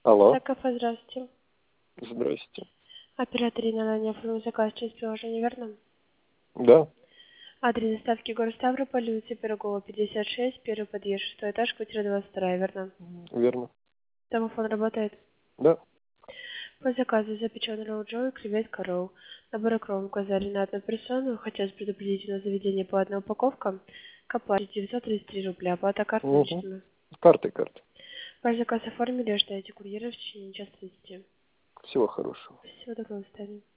Алло, Так, кафе, здравствуйте. здрасте. Оператор Инна не оформил заказ через приложение, верно? Да, Адрес доставки город Ставрополь, улица Пирогова, 56, первый подъезд, 6 этаж, квартира 22, верно? верно. Домофон работает. Да, По заказу запеченный ролл Джой, креветка ролл. Набор икром указали на одну персону. Хотелось предупредить, у нас заведение по одной упаковка. К оплате 933 рубля, оплата карты угу. наличными. Карты. Ваш заказ оформили, ждайте курьера в течение часа 30. Всего хорошего. Всего доброго, до свидания.